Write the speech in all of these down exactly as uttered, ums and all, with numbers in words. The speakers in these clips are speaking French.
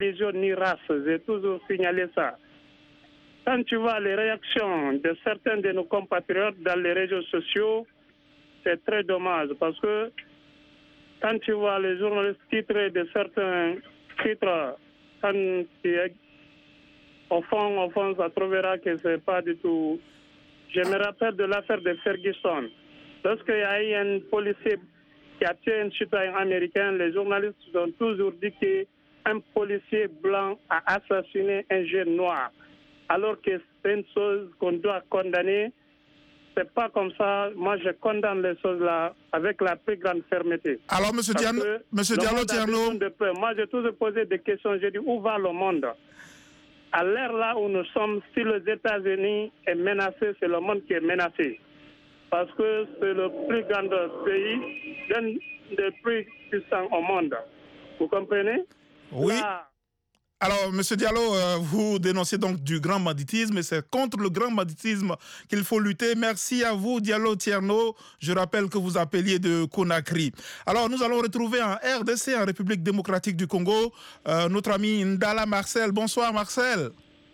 religion ni race. J'ai toujours signalé ça. Quand tu vois les réactions de certains de nos compatriotes dans les réseaux sociaux, c'est très dommage parce que quand tu vois les journalistes titrés de certains titres, quand tu es au fond, au fond, ça trouvera que ce n'est pas du tout. Je me rappelle de l'affaire de Ferguson. Lorsqu'il y a eu un policier qui a tué un citoyen américain, les journalistes ont toujours dit qu'un policier blanc a assassiné un jeune noir. Alors que c'est une chose qu'on doit condamner. C'est pas comme ça. Moi, je condamne les choses là avec la plus grande fermeté. Alors, M. Diallo, Monsieur Diallo, Diallo. Moi, j'ai toujours posé des questions. J'ai dit, où va le monde? À l'ère là où nous sommes, si les États-Unis est menacé, c'est le monde qui est menacé. Parce que c'est le plus grand pays, l'un des plus puissants au monde. Vous comprenez? Oui. Là, alors, M. Diallo, euh, vous dénoncez donc du grand banditisme et c'est contre le grand banditisme qu'il faut lutter. Merci à vous, Diallo Thierno. Je rappelle que vous appeliez de Conakry. Alors, nous allons retrouver en R D C, en République démocratique du Congo, euh, notre ami Ndala Marcel. Bonsoir, Marcel.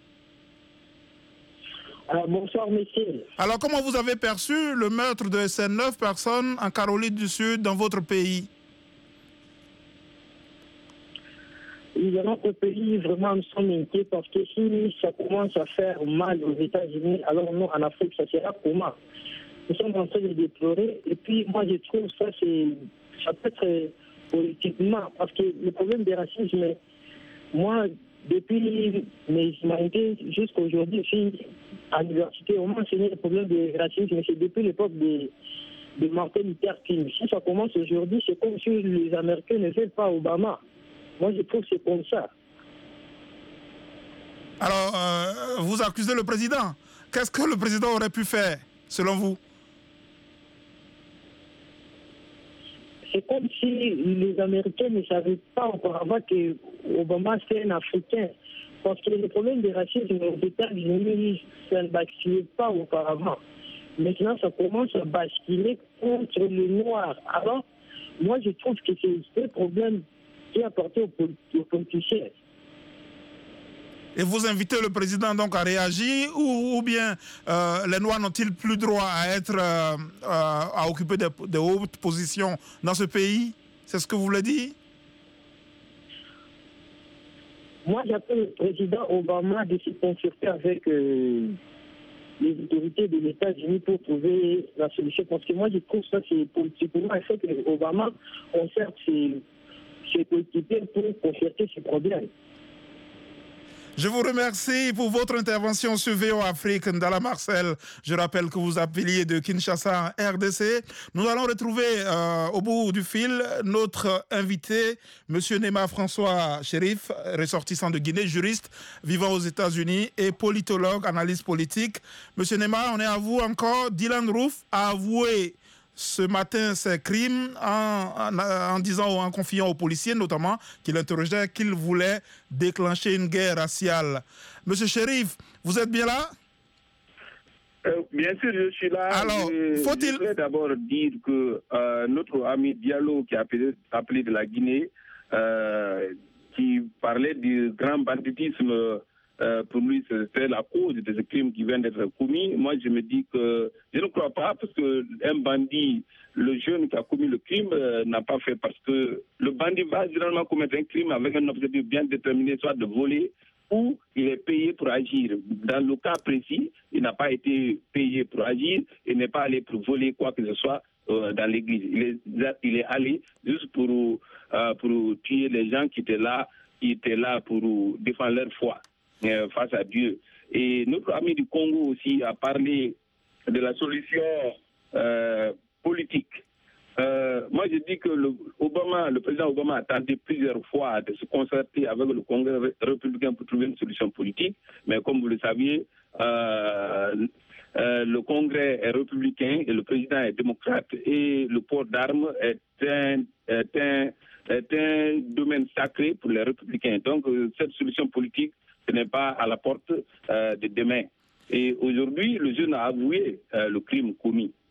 Alors, bonsoir, monsieur. Alors, comment vous avez perçu le meurtre de ces neuf personnes en Caroline du Sud dans votre pays? Dans notre pays, vraiment, nous sommes inquiets parce que si ça commence à faire mal aux États-Unis, alors nous, en Afrique, ça sera comment? Nous sommes en train de déplorer. Et puis, moi, je trouve ça, c'est, ça peut être politiquement, parce que le problème du racisme, moi, depuis mes humanités jusqu'à aujourd'hui, je suis à l'université, on m'a enseigné le problème du racisme, c'est depuis l'époque de, de Martin Luther King. Si ça commence aujourd'hui, c'est comme si les Américains ne veulent pas Obama. Moi, je trouve que c'est comme ça. Alors, euh, vous accusez le président. Qu'est-ce que le président aurait pu faire, selon vous? C'est comme si les Américains ne savaient pas auparavant que Obama c'est un Africain. Parce que le problème du racisme aux États-Unis, ça ne basculait pas auparavant. Maintenant, ça commence à basculer contre le noir. Alors, moi, je trouve que c'est un problème qui est apporté aux politiciens. Et vous invitez le président donc à réagir ou, ou bien euh, les Noirs n'ont-ils plus droit à être euh, euh, à occuper de, de hautes positions dans ce pays? C'est ce que vous voulez dire? Moi, j'appelle le président Obama de se concerter avec euh, les autorités de l'État-Unis pour trouver la solution. Parce que moi, je trouve ça, c'est politiquement, il faut que Obama concerte ses, ses coéquipiers pour concerter ce problème. Je vous remercie pour votre intervention sur V O Afrique, Ndala Marcel. Je rappelle que vous appeliez de Kinshasa en R D C. Nous allons retrouver euh, au bout du fil notre invité, M. Nema François Chérif, ressortissant de Guinée, juriste vivant aux États-Unis et politologue, analyste politique. M. Nema, on est à vous encore. Dylan Roof a avoué ce matin ses crimes en, en, en disant ou en confiant aux policiers notamment qu'il interrogeait qu'il voulait déclencher une guerre raciale. Monsieur Chérif, vous êtes bien là? euh, Bien sûr, je suis là. Alors, je, faut-il... je voudrais d'abord dire que euh, notre ami Diallo qui a appelé, appelé de la Guinée, euh, qui parlait du grand banditisme, Euh, pour lui, c'est la cause de ce crime qui vient d'être commis. Moi, je me dis que je ne crois pas, parce que un bandit, le jeune qui a commis le crime, euh, n'a pas fait parce que le bandit va généralement commettre un crime avec un objectif bien déterminé, soit de voler, ou il est payé pour agir. Dans le cas précis, il n'a pas été payé pour agir, il n'est pas allé pour voler quoi que ce soit euh, dans l'église. Il est, il est allé juste pour, euh, pour tuer les gens qui étaient là, qui étaient là pour défendre leur foi euh, face à Dieu. Et notre ami du Congo aussi a parlé de la solution euh, politique. Euh, moi, je dis que le, Obama, le président Obama a tenté plusieurs fois de se concerter avec le Congrès républicain pour trouver une solution politique, mais comme vous le saviez, euh, euh, le Congrès est républicain et le président est démocrate, et le port d'armes est un, est, un, est un domaine sacré pour les républicains. Donc, euh, cette solution politique, ce n'est pas à la porte euh, de demain. Et aujourd'hui, le jeune a avoué euh, le crime commis.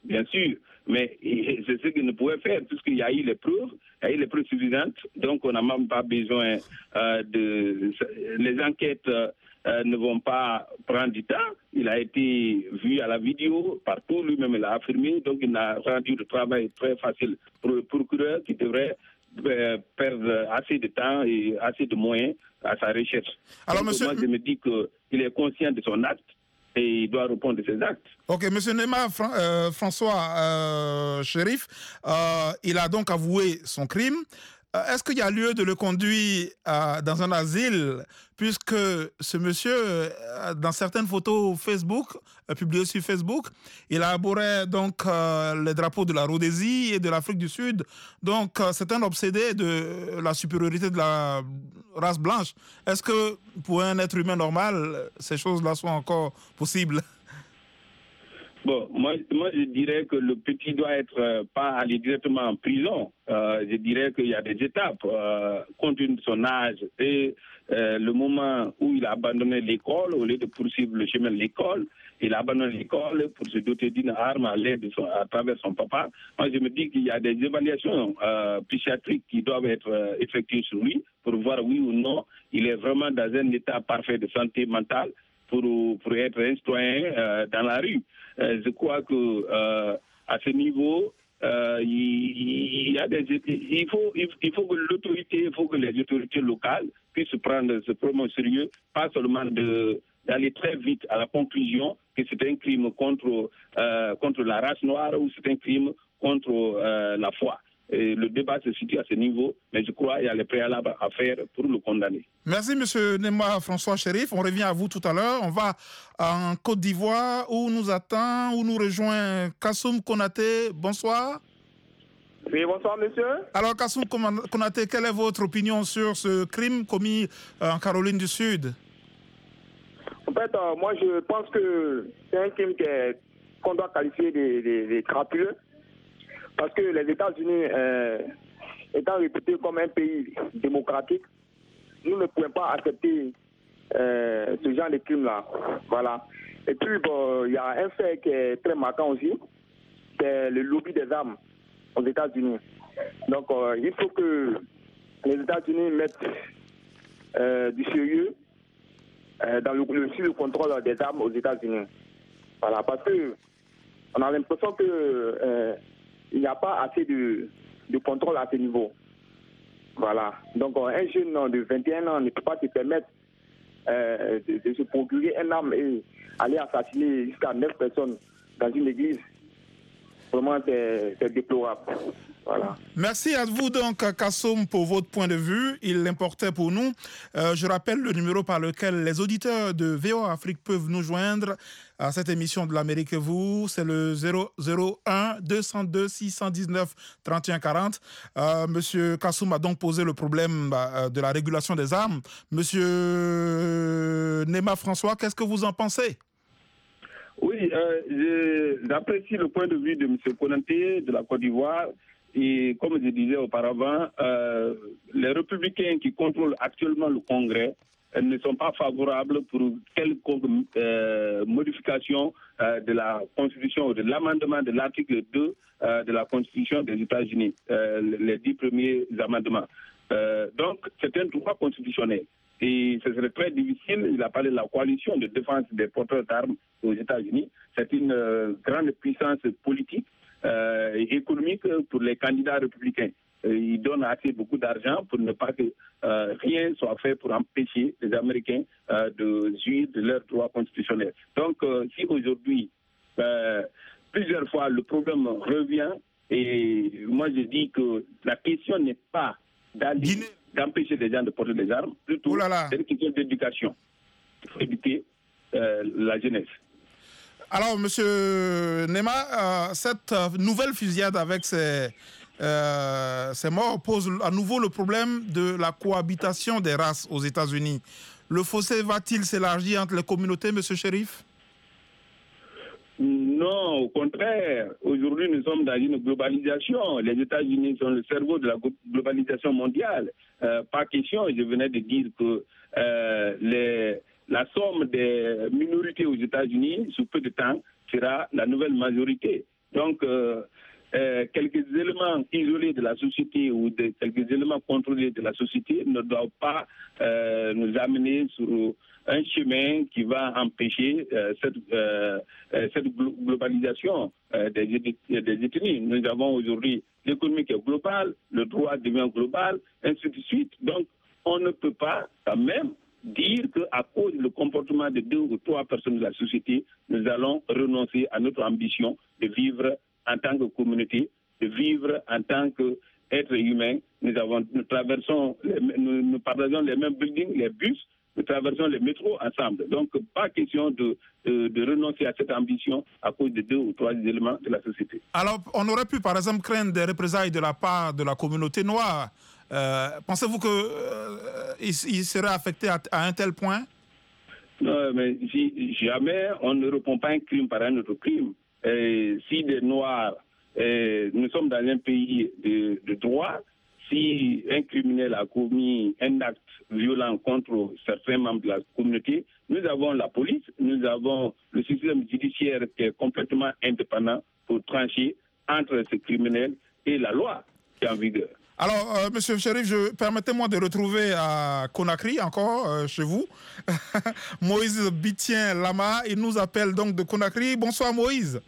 bien sûr, mais c'est ce qu'il ne pouvait faire, puisqu'il y a eu les preuves, il y a eu les preuves suffisantes, donc on n'a même pas besoin euh, de... Les enquêtes euh, ne vont pas prendre du temps, il a été vu à la vidéo, partout, lui-même il a affirmé, donc il a rendu le travail très facile pour le procureur qui devrait euh, perdre assez de temps et assez de moyens à sa recherche. Alors, donc, monsieur... moi je me dis qu'il est conscient de son acte, et il doit répondre de ses actes. Ok, M. Nema Fran euh, François euh, Chérif, euh, il a donc avoué son crime. Euh, Est-ce qu'il y a lieu de le conduire euh, dans un asile, puisque ce monsieur, euh, dans certaines photos Facebook, euh, publiées sur Facebook, il a arboré donc euh, les drapeaux de la Rhodésie et de l'Afrique du Sud. Donc euh, c'est un obsédé de la supériorité de la race blanche. Est-ce que pour un être humain normal, ces choses-là sont encore possibles? Bon, moi, moi, je dirais que le petit doit être euh, pas aller directement en prison. Euh, je dirais qu'il y a des étapes, euh, compte tenu de son âge et euh, le moment où il a abandonné l'école, au lieu de poursuivre le chemin de l'école, il a abandonné l'école pour se doter d'une arme à l'aide de son, à travers son papa. Moi, je me dis qu'il y a des évaluations euh, psychiatriques qui doivent être euh, effectuées sur lui pour voir oui ou non il est vraiment dans un état parfait de santé mentale pour, pour être un citoyen euh, dans la rue. Euh, je crois que euh, à ce niveau, euh, il, il, y a des, il, faut, il faut que l'autorité, il faut que les autorités locales puissent prendre ce problème au sérieux, pas seulement de, d'aller très vite à la conclusion que c'est un crime contre, euh, contre la race noire ou c'est un crime contre euh, la foi. Et le débat se situe à ce niveau, mais je crois qu'il y a les préalables à faire pour le condamner. Merci, M. Nema François Chérif. On revient à vous tout à l'heure. On va en Côte d'Ivoire, où nous attend, où nous rejoint Kassoum Konaté. Bonsoir. Oui, bonsoir, monsieur. Alors, Kassoum Konaté, quelle est votre opinion sur ce crime commis en Caroline du Sud? En fait, euh, moi, je pense que c'est un crime qu'on doit qualifier de, de, de crapuleux. Parce que les États-Unis, euh, étant réputés comme un pays démocratique, nous ne pouvons pas accepter euh, ce genre de crime-là. Voilà. Et puis, il bon, y a un fait qui est très marquant aussi, c'est le lobby des armes aux États-Unis. Donc, euh, il faut que les États-Unis mettent euh, du sérieux euh, dans le, le, sur le contrôle des armes aux États-Unis. Voilà. Parce que on a l'impression que euh, il n'y a pas assez de, de contrôle à ce niveau. Voilà. Donc, un jeune de vingt et un ans ne peut pas se permettre euh, de, de se procurer un arme et aller assassiner jusqu'à neuf personnes dans une église. Vraiment, c'est déplorable. Voilà. Merci à vous donc, Kassoum, pour votre point de vue. Il l'importait pour nous. Euh, je rappelle le numéro par lequel les auditeurs de V O A Afrique peuvent nous joindre à cette émission de l'Amérique et vous. C'est le zéro zéro un deux cent deux six cent dix-neuf trente et un quarante. Euh, Monsieur Kassoum a donc posé le problème euh, de la régulation des armes. Monsieur Nema François, qu'est-ce que vous en pensez? Oui, euh, j'apprécie le point de vue de M. Konaté de la Côte d'Ivoire. Et comme je disais auparavant, euh, les républicains qui contrôlent actuellement le Congrès euh, ne sont pas favorables pour quelconque euh, modification euh, de la Constitution ou de l'amendement de l'article deux euh, de la Constitution des États-Unis, euh, les dix premiers amendements. Euh, donc, c'est un droit constitutionnel. Et ce serait très difficile. Il a parlé de la coalition de défense des porteurs d'armes aux États-Unis. C'est une euh, grande puissance politique euh, et économique pour les candidats républicains. Euh, ils donnent assez beaucoup d'argent pour ne pas que euh, rien soit fait pour empêcher les Américains euh, de jouir de leurs droits constitutionnels. Donc, euh, si aujourd'hui, euh, plusieurs fois, le problème revient, et moi je dis que la question n'est pas d'aller d'empêcher les gens de porter des armes, plutôt c'est une question d'éducation. Il faut éduquer euh, la jeunesse. Alors, Monsieur Nema, euh, cette nouvelle fusillade avec ces, euh, ces morts pose à nouveau le problème de la cohabitation des races aux États-Unis. Le fossé va-t-il s'élargir entre les communautés, Monsieur Chérif? Non, au contraire. Aujourd'hui, nous sommes dans une globalisation. Les États-Unis sont le cerveau de la globalisation mondiale. Euh, pas question, je venais de dire que euh, les, la somme des minorités aux États-Unis, sous peu de temps, sera la nouvelle majorité. Donc, euh, euh, quelques éléments isolés de la société ou de, quelques éléments contrôlés de la société ne doivent pas euh, nous amener sur un chemin qui va empêcher euh, cette, euh, cette globalisation euh, des, des ethnies. Nous avons aujourd'hui l'économie qui est globale, le droit devient global, ainsi de suite. Donc, on ne peut pas quand même dire qu'à cause du comportement de deux ou trois personnes de la société, nous allons renoncer à notre ambition de vivre en tant que communauté, de vivre en tant qu'être humain. Nous, avons, nous traversons, les, nous, nous partageons les mêmes buildings, les bus, nous traversons les métros ensemble. Donc, pas question de, de, de renoncer à cette ambition à cause de deux ou trois éléments de la société. Alors, on aurait pu, par exemple, craindre des représailles de la part de la communauté noire. Euh, pensez-vous qu'il euh, il serait affecté à, à un tel point? Non, mais si, jamais on ne répond pas un crime par un autre crime. Et si des Noirs, et nous sommes dans un pays de, de droit, si un criminel a commis un acte violent contre certains membres de la communauté, nous avons la police, nous avons le système judiciaire qui est complètement indépendant pour trancher entre ce criminel et la loi qui est en vigueur. Alors, euh, Monsieur Chérif, je, permettez-moi de retrouver à Conakry, encore euh, chez vous, Moïse Bitien Lama. Il nous appelle donc de Conakry. Bonsoir Moïse.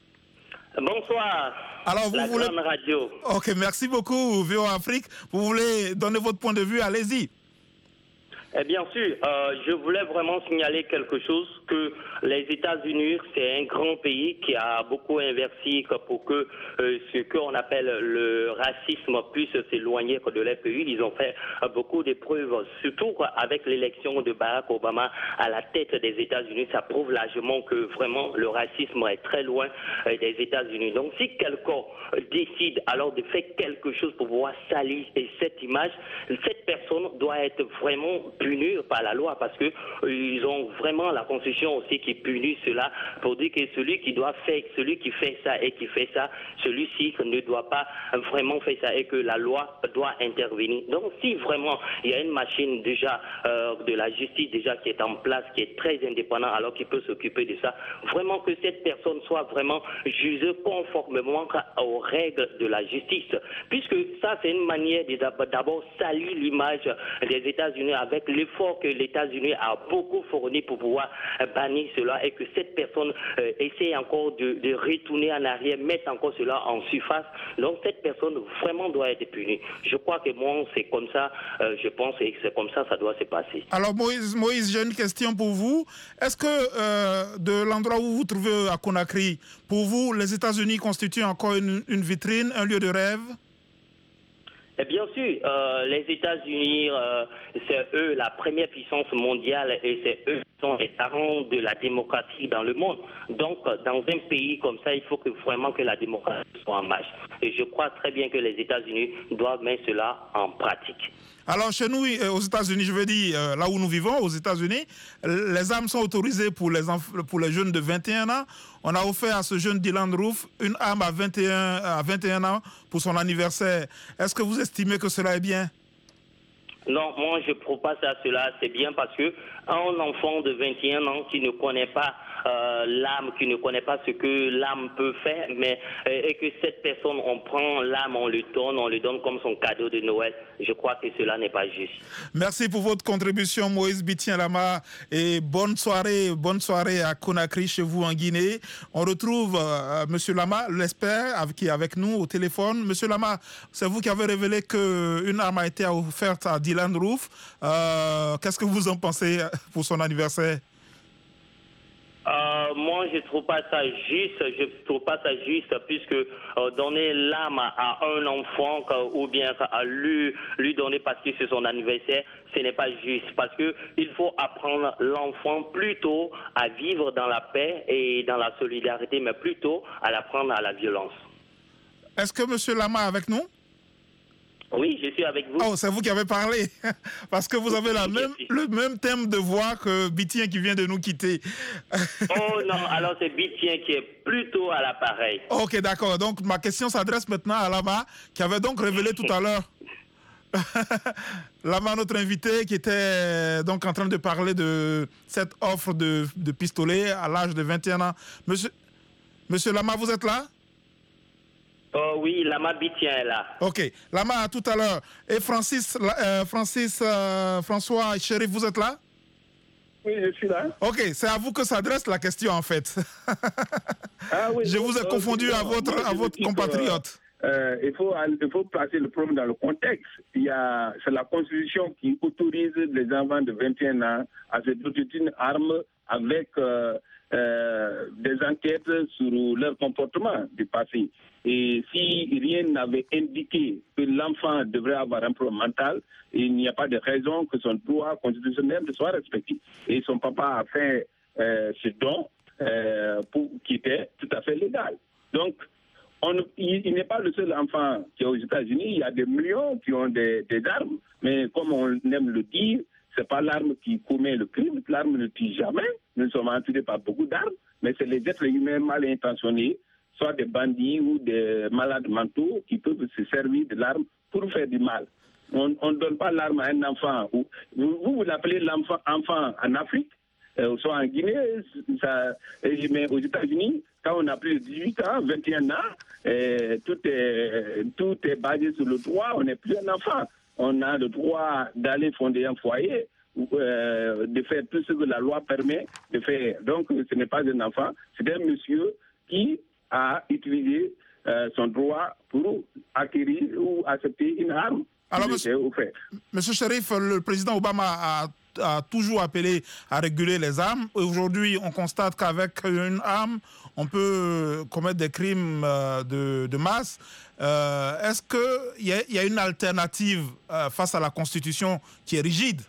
Bonsoir. Alors, vous la voulez... grande radio. Ok, merci beaucoup, V O Afrique. Vous voulez donner votre point de vue, allez-y. Eh bien sûr, euh, je voulais vraiment signaler quelque chose, que les États-Unis, c'est un grand pays qui a beaucoup investi pour que euh, ce qu'on appelle le racisme puisse s'éloigner de leur pays. Ils ont fait euh, beaucoup de preuves, surtout avec l'élection de Barack Obama à la tête des États-Unis. Ça prouve largement que vraiment le racisme est très loin euh, des États-Unis. Donc si quelqu'un décide alors de faire quelque chose pour pouvoir salir cette image, cette personne doit être vraiment punis par la loi, parce que euh, ils ont vraiment la Constitution aussi qui punit cela, pour dire que celui qui doit faire, celui qui fait ça et qui fait ça, celui-ci ne doit pas vraiment faire ça et que la loi doit intervenir. Donc si vraiment il y a une machine déjà euh, de la justice déjà qui est en place, qui est très indépendante, alors qu'il peut s'occuper de ça, vraiment que cette personne soit vraiment jugée conformément aux règles de la justice, puisque ça c'est une manière de d'abord salir l'image des États-Unis avec l'effort que les États-Unis a beaucoup fourni pour pouvoir bannir cela, et que cette personne euh, essaie encore de, de retourner en arrière, mettre encore cela en surface. Donc cette personne vraiment doit être punie. Je crois que moi c'est comme ça, euh, je pense que c'est comme ça ça doit se passer. Alors Moïse, Moïse, j'ai une question pour vous. Est-ce que euh, de l'endroit où vous vous trouvez à Conakry, pour vous les États-Unis constituent encore une, une vitrine, un lieu de rêve? Et bien sûr, euh, les États-Unis, euh, c'est eux la première puissance mondiale et c'est eux qui sont les parents de la démocratie dans le monde. Donc, dans un pays comme ça, il faut que vraiment que la démocratie soit en marche. Et je crois très bien que les États-Unis doivent mettre cela en pratique. Alors, chez nous, aux États-Unis, je veux dire, là où nous vivons, aux États-Unis, les armes sont autorisées pour les, pour les jeunes de vingt et un ans. On a offert à ce jeune Dylan Roof une arme à vingt et un, à vingt et un ans pour son anniversaire. Est-ce que vous estimez que cela est bien? Non, moi je ne trouve pas ça, cela c'est bien, parce que un enfant de vingt et un ans qui ne connaît pas euh, l'âme, qui ne connaît pas ce que l'âme peut faire, mais euh, et que cette personne, on prend l'âme, on lui donne, on lui donne comme son cadeau de Noël, je crois que cela n'est pas juste. Merci pour votre contribution, Moïse Bitien Lama, et bonne soirée, bonne soirée à Conakry, chez vous en Guinée. On retrouve euh, Monsieur Lama, l'expert, qui est avec nous au téléphone. Monsieur Lama, c'est vous qui avez révélé qu'une arme a été offerte à Dylan Roof. Euh, qu'est-ce que vous en pensez pour son anniversaire? Euh, moi, je ne trouve pas ça juste, je trouve pas ça juste, puisque euh, donner l'âme à, à un enfant euh, ou bien à lui, lui donner parce que c'est son anniversaire, ce n'est pas juste, parce qu'il faut apprendre l'enfant plutôt à vivre dans la paix et dans la solidarité, mais plutôt à l'apprendre à la violence. Est-ce que M. Lama est avec nous? Oui, je suis avec vous. Oh, c'est vous qui avez parlé, parce que vous avez la même, le même thème de voix que Bitien qui vient de nous quitter. Oh non, alors c'est Bitien qui est plutôt à l'appareil. Ok, d'accord. Donc ma question s'adresse maintenant à Lama, qui avait donc révélé tout à l'heure. Lama, notre invité, qui était donc en train de parler de cette offre de, de pistolet à l'âge de vingt et un ans. Monsieur, Monsieur Lama, vous êtes là? Oh oui, Lama Bitien est là. Ok, Lama, à tout à l'heure. Et Francis, euh, Francis euh, François et Chérif, vous êtes là? Oui, je suis là. Ok, c'est à vous que s'adresse la question en fait. Ah, oui, je vous ai euh, confondu à votre, à votre compatriote. Euh, il, faut, il faut placer le problème dans le contexte. Il y a, c'est la Constitution qui autorise les enfants de vingt et un ans à se doter d'une arme avec euh, euh, des enquêtes sur leur comportement du passé. Et si rien n'avait indiqué que l'enfant devrait avoir un problème mental, il n'y a pas de raison que son droit constitutionnel soit respecté. Et son papa a fait euh, ce don euh, pour, qui était tout à fait légal. Donc, on, il, il n'est pas le seul enfant qui est aux États-Unis. Il y a des millions qui ont des, des armes, mais comme on aime le dire, ce n'est pas l'arme qui commet le crime. L'arme ne tue jamais. Nous sommes entourés par beaucoup d'armes, mais c'est les êtres humains mal intentionnés, soit des bandits ou des malades mentaux, qui peuvent se servir de l'arme pour faire du mal. On ne donne pas l'arme à un enfant. Vous, vous, vous l'appelez l'enfant enfant en Afrique, euh, soit en Guinée, ça, mais aux États-Unis, quand on a plus de dix-huit ans, vingt et un ans, euh, tout, est, tout est basé sur le droit, on n'est plus un enfant. On a le droit d'aller fonder un foyer, euh, de faire tout ce que la loi permet de faire. Donc, ce n'est pas un enfant, c'est un monsieur qui a utilisé euh, son droit pour acquérir ou accepter une arme. Alors, monsieur, monsieur Chérif, le président Obama a, a toujours appelé à réguler les armes. Aujourd'hui, on constate qu'avec une arme, on peut commettre des crimes de, de masse. Euh, est-ce qu'il y, y a une alternative euh, face à la Constitution qui est rigide?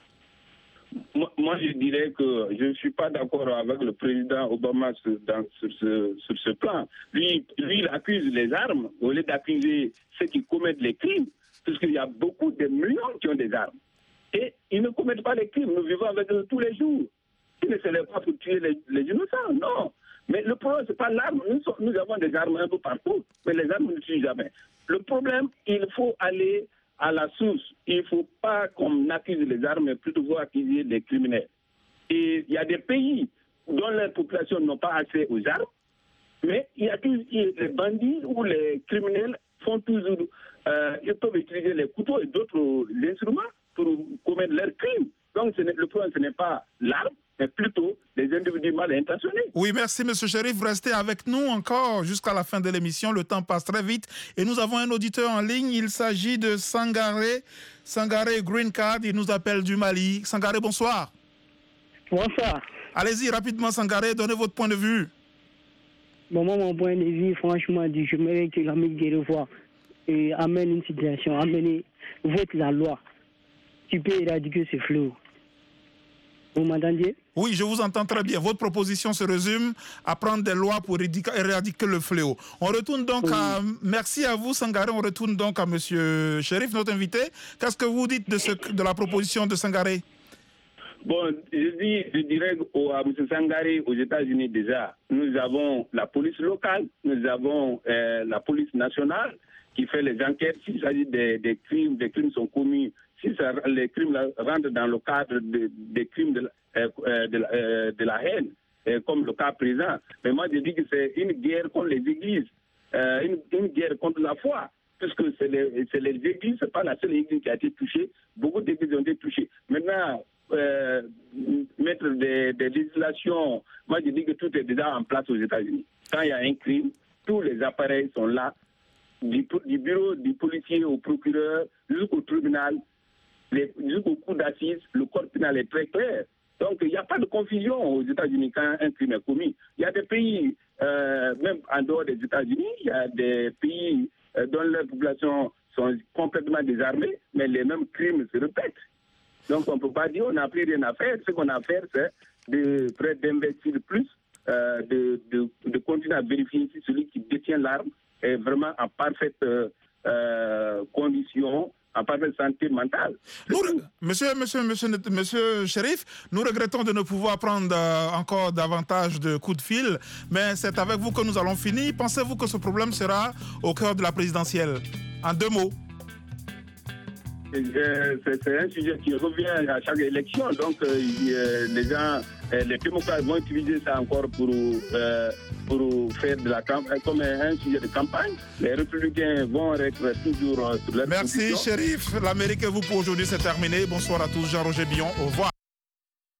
Moi, moi, je dirais que je ne suis pas d'accord avec le président Obama sur, dans, sur, ce, sur ce plan. Lui, lui, il accuse les armes au lieu d'accuser ceux qui commettent les crimes, puisqu'il y a beaucoup de millions qui ont des armes. Et ils ne commettent pas les crimes. Nous vivons avec eux tous les jours. Ils ne se lèvent pas pour tuer les, les innocents, non. Mais le problème, ce n'est pas l'arme. Nous, nous avons des armes un peu partout, mais les armes ne tuent jamais. Le problème, il faut aller à la source. Il ne faut pas qu'on accuse les armes, mais plutôt faut accuser les criminels. Et il y a des pays dont les populations n'ont pas accès aux armes, mais il y a tous les bandits ou les criminels font toujours, euh, ils peuvent utiliser les couteaux et d'autres instruments pour commettre leurs crimes. Donc ce le problème, ce n'est pas l'arme, mais plutôt les individus mal intentionnés. Oui, merci M. Chérif. Restez avec nous encore jusqu'à la fin de l'émission. Le temps passe très vite. Et nous avons un auditeur en ligne. Il s'agit de Sangaré. Sangaré Green Card. Il nous appelle du Mali. Sangaré, bonsoir. Bonsoir. Allez-y, rapidement, Sangaré, donnez votre point de vue. Bon, moi, mon point de vue, franchement, je mérite que l'Amérique de revoir et amène une situation, amène, vote la loi. Tu peux éradiquer ce fléau. Vous m'entendez? Oui, je vous entends très bien. Votre proposition se résume à prendre des lois pour éradiquer le fléau. On retourne donc oui. à... Merci à vous, Sangaré. On retourne donc à M. Chérif, notre invité. Qu'est-ce que vous dites de, ce, de la proposition de Sangaré? Bon, je, dis, je dirais au, à M. Sangaré, aux États-Unis déjà, nous avons la police locale, nous avons euh, la police nationale qui fait les enquêtes. S'il s'agit des, des crimes, des crimes sont commis, si ça, les crimes là, rentrent dans le cadre de, des crimes de, euh, de, euh, de la haine, euh, comme le cas présent. Mais moi, je dis que c'est une guerre contre les églises, euh, une, une guerre contre la foi, puisque c'est les, c'est les églises, ce n'est pas la seule église qui a été touchée. Beaucoup d'églises ont été touchées. Maintenant, euh, mettre des, des législations, moi, je dis que tout est déjà en place aux États-Unis. Quand il y a un crime, tous les appareils sont là, du, du bureau du policier au procureur jusqu'au tribunal, jusqu'au cours d'assises, le code pénal est très clair. Donc, il n'y a pas de confusion aux États-Unis quand un crime est commis. Il y a des pays, euh, même en dehors des États-Unis, il y a des pays euh, dont les populations sont complètement désarmées, mais les mêmes crimes se répètent. Donc, on ne peut pas dire qu'on n'a plus rien à faire. Ce qu'on a à faire, c'est de d'investir plus, euh, de, de, de continuer à vérifier si celui qui détient l'arme est vraiment en parfaite euh, condition, en parfaite santé mentale. Nous, monsieur, monsieur, monsieur, monsieur Chérif, nous regrettons de ne pouvoir prendre euh, encore davantage de coups de fil, mais c'est avec vous que nous allons finir. Pensez-vous que ce problème sera au cœur de la présidentielle? En deux mots. c'est un sujet qui revient à chaque élection. Donc, euh, les gens, les démocrates vont utiliser ça encore pour, euh, pour faire de la campagne, comme un sujet de campagne. Les républicains vont être toujours sur la Merci, Chérif. L'Amérique et vous pour aujourd'hui, c'est terminé. Bonsoir à tous. Jean-Roger Billon. Au revoir.